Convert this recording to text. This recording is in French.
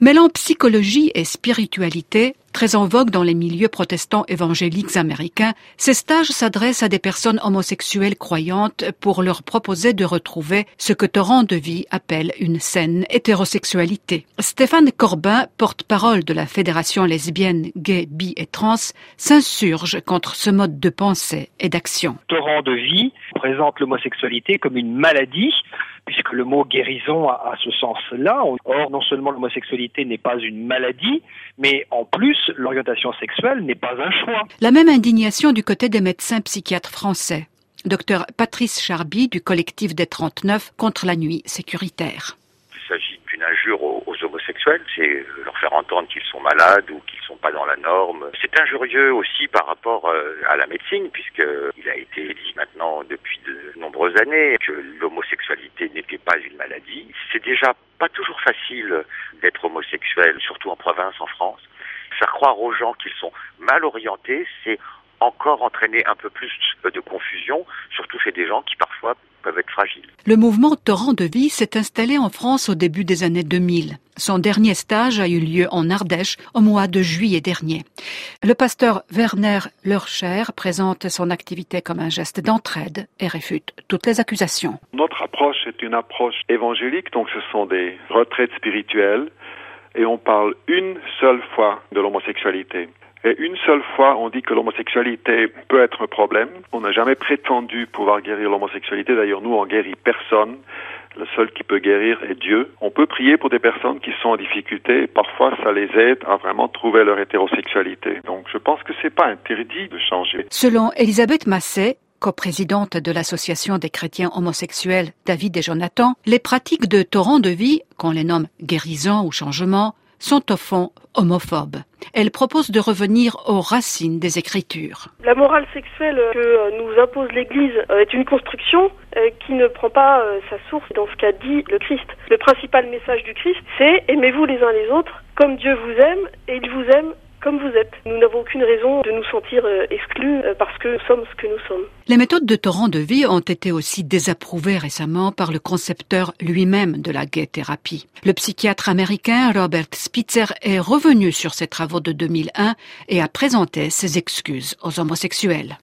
Mêlant psychologie et spiritualité, très en vogue dans les milieux protestants évangéliques américains, ces stages s'adressent à des personnes homosexuelles croyantes pour leur proposer de retrouver ce que Torrent de Vie appelle une saine hétérosexualité. Stéphane Corbin, porte-parole de la Fédération lesbienne, gay, bi et trans, s'insurge contre ce mode de pensée et d'action. Torrent de Vie présente l'homosexualité comme une maladie, puisque le mot guérison a ce sens-là. Or, non seulement l'homosexualité n'est pas une maladie, mais en plus, l'orientation sexuelle n'est pas un choix. La même indignation du côté des médecins psychiatres français. Dr Patrice Charby du collectif des 39 contre la nuit sécuritaire. Il s'agit d'une injure aux homosexuels, c'est leur faire entendre qu'ils sont malades ou qu'ils ne sont pas dans la norme. C'est injurieux aussi par rapport à la médecine, puisqu'il a été dit maintenant depuis de nombreuses années que l'homosexualité n'était pas une maladie. C'est déjà pas toujours facile d'être homosexuel, surtout en province, en France. Faire croire aux gens qu'ils sont mal orientés, c'est encore entraîner un peu plus de confusion, surtout chez des gens qui parfois peuvent être fragiles. Le mouvement Torrent de Vie s'est installé en France au début des années 2000. Son dernier stage a eu lieu en Ardèche au mois de juillet dernier. Le pasteur Werner Lörcher présente son activité comme un geste d'entraide et réfute toutes les accusations. Notre approche est une approche évangélique, donc ce sont des retraites spirituelles et on parle une seule fois de l'homosexualité. Et une seule fois, on dit que l'homosexualité peut être un problème. On n'a jamais prétendu pouvoir guérir l'homosexualité. D'ailleurs, nous, on guérit personne. Le seul qui peut guérir est Dieu. On peut prier pour des personnes qui sont en difficulté. Parfois, ça les aide à vraiment trouver leur hétérosexualité. Donc, je pense que c'est pas interdit de changer. Selon Elisabeth Masset, coprésidente de l'association des chrétiens homosexuels David et Jonathan, les pratiques de Torrent de Vie, qu'on les nomme guérison ou changement, sont au fond homophobes. Elle propose de revenir aux racines des Écritures. La morale sexuelle que nous impose l'Église est une construction qui ne prend pas sa source dans ce qu'a dit le Christ. Le principal message du Christ, c'est « Aimez-vous les uns les autres comme Dieu vous aime et il vous aime comme vous êtes ». Nous n'avons aucune raison de nous sentir exclus parce que nous sommes ce que nous sommes. Les méthodes de Torrent de Vie ont été aussi désapprouvées récemment par le concepteur lui-même de la gay-thérapie. Le psychiatre américain Robert Spitzer est revenu sur ses travaux de 2001 et a présenté ses excuses aux homosexuels.